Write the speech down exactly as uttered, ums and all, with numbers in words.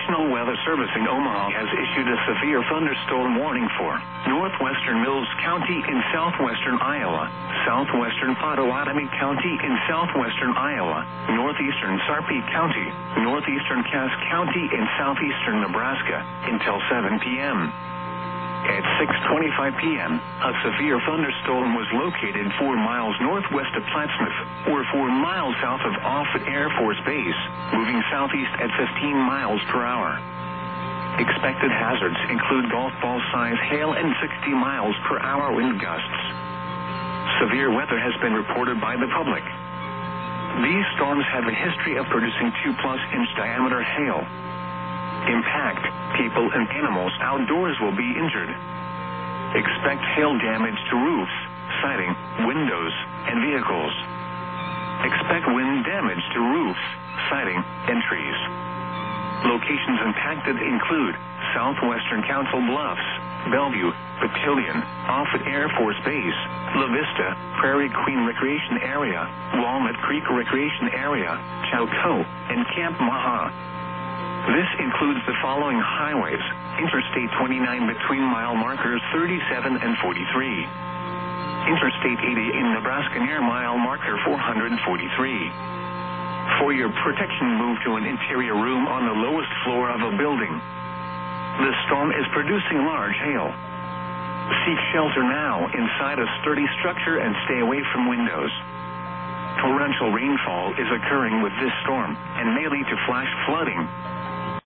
National Weather Service in Omaha has issued a severe thunderstorm warning for northwestern Mills County in southwestern Iowa, southwestern Pottawatomie County in southwestern Iowa, northeastern Sarpy County, northeastern Cass County in southeastern Nebraska until seven p m At six twenty-five p m, a severe thunderstorm was located four miles northwest of Plattsmouth, or four miles south of Offutt Air Force Base, moving southeast at fifteen miles per hour. Expected hazards include golf ball size hail and sixty miles per hour wind gusts. Severe weather has been reported by the public. These storms have a history of producing two plus inch diameter hail. Impact, people and animals outdoors will be injured. Expect hail damage to roofs, siding, windows, and vehicles. Expect wind damage to roofs, siding, and trees. Locations impacted include southwestern Council Bluffs, Bellevue, Battalion, Offutt Air Force Base, La Vista, Prairie Queen Recreation Area, Walnut Creek Recreation Area, Chouteau, and Camp Maha. This includes the following highways: Interstate twenty-nine between mile markers thirty-seven and forty-three. Interstate eighty in Nebraska near mile marker four hundred forty-three. For your protection, move to an interior room on the lowest floor of a building. The storm is producing large hail. Seek shelter now inside a sturdy structure and stay away from windows. Torrential rainfall is occurring with this storm and may lead to flash flooding.